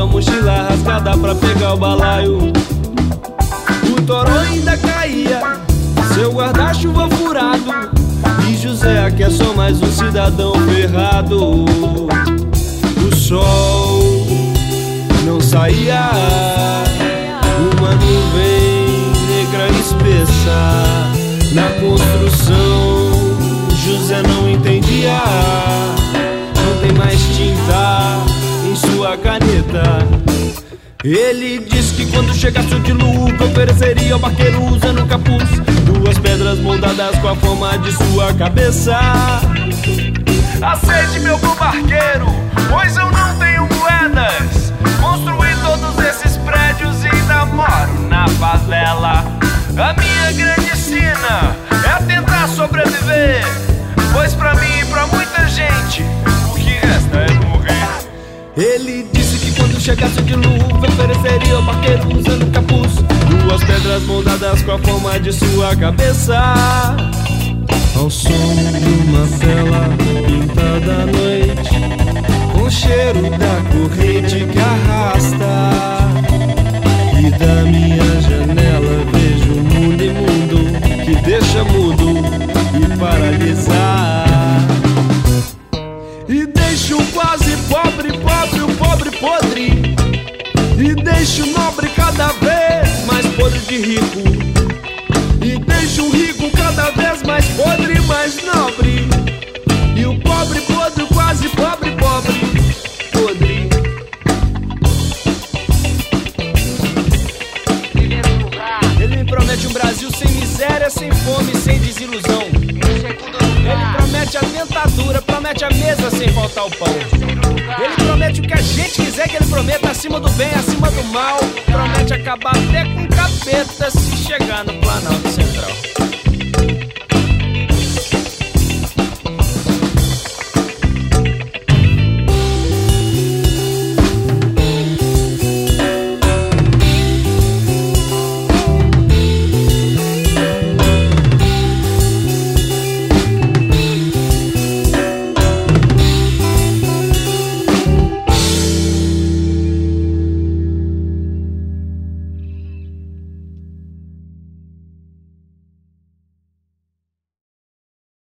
mochila rasgada pra pegar o balaio. O toró ainda caía, seu guarda-chuva furado, e José aqui é só mais um cidadão ferrado. O sol não saía, uma nuvem negra espessa na construção. José não entendia, não tem mais tinta em sua caneta. Ele disse que quando chegasse o dilúvio ofereceria ao barqueiro usando capuz 2 pedras moldadas com a forma de sua cabeça. Aceite meu bom barqueiro, pois eu não tenho moedas. Construí todos esses prédios e ainda moro na favela. A minha grande sina é tentar sobreviver, pois pra mim e pra muita gente o que resta é morrer. Ele disse que quando chegasse o dilúvio ofereceria ao barqueiro usando capuz 2 pedras moldadas com a forma de sua cabeça. Ao som de uma vela pintada à noite, com o cheiro da corrente que arrasta, e da minha janela vejo um mundo imundo que deixa mudo e paralisar. E deixo o quase pobre pobre, o pobre podre, e deixo o nobre cada vez mais podre de rico, e deixo o rico cada vez mais podre e mais nobre, e o pobre podre, o quase pobre pobre podre. Ele me promete um Brasil sem miséria, sem fome, sem desilusão. Ele promete a dentadura, promete a mesa sem faltar o pão. Ele promete o que a gente quiser que ele prometa, acima do bem, acima do mal. Promete acabar até com capeta se chegar no Planalto